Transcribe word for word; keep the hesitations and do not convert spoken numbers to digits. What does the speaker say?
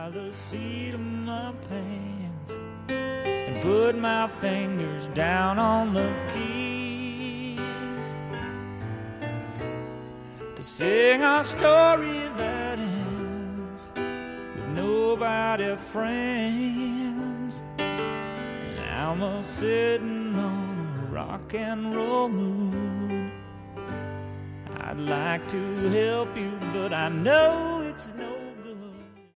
by the seat of my pants and put my fingers down on the keys to sing a story that ends with nobody friends. Now I'm sitting on a rock and roll moon. I'd like to help you, but I know it's no